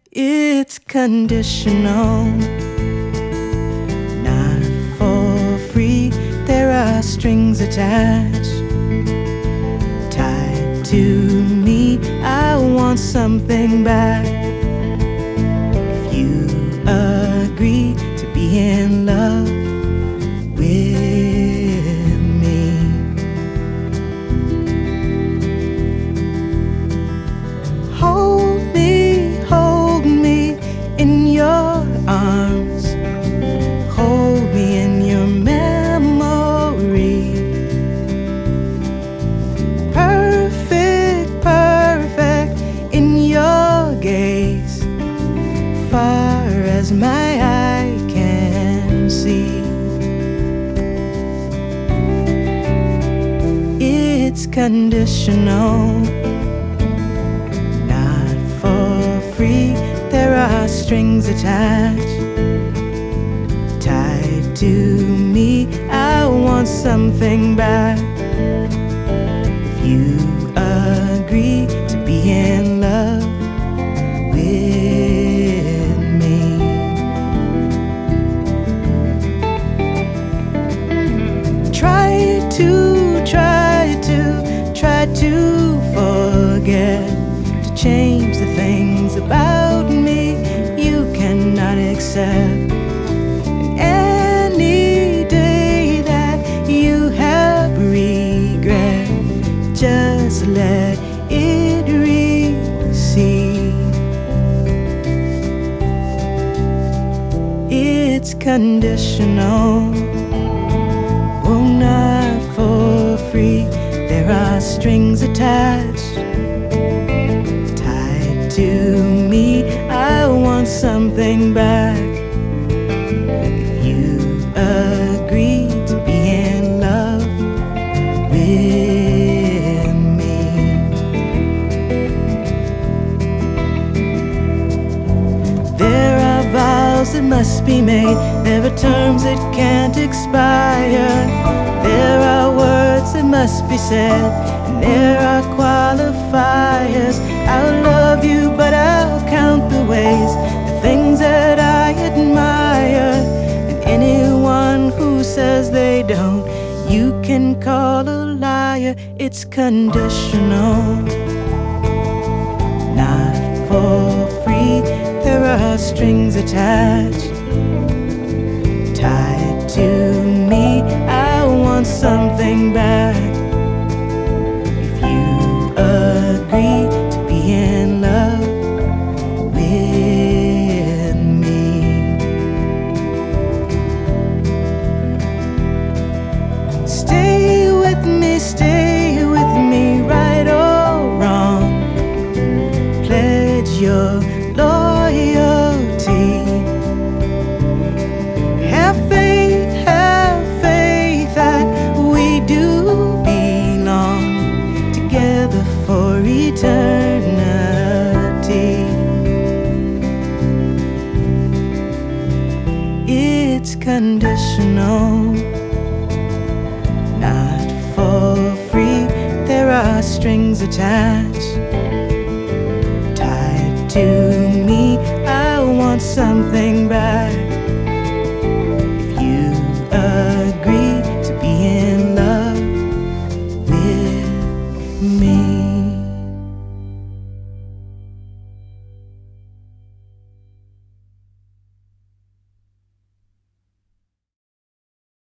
It's conditional, not for free. There are strings attached, tied to me. I want something back. If you agree to be in love with me, hold me in your arms, hold me in your memory. Perfect, perfect in your gaze, far as my eye can see. It's conditional, not for free. There are strings attached, tied to me. I want something back. If you agree to be in love with me, try to forget, to change the things about me you cannot accept. Any day that you have regret, just let it recede. It's conditional, oh, not for free. There are strings attached, tied to me. I want something back. If you agree to be in love with me, there are vows that must be made. There are terms that can't expire. There are words that must be said, and there are qualifiers. I'll love you, but I'll count the ways, the things that I admire. And anyone who says they don't, you can call a liar. It's conditional, not for free. There are strings attached, tied to me. I want something back. If you agree to be in love with me, stay with me, right or wrong. Pledge your loyalty. Have faith that we do belong together for eternity. It's conditional, not for free. There are strings attached, tied to me. I want something back.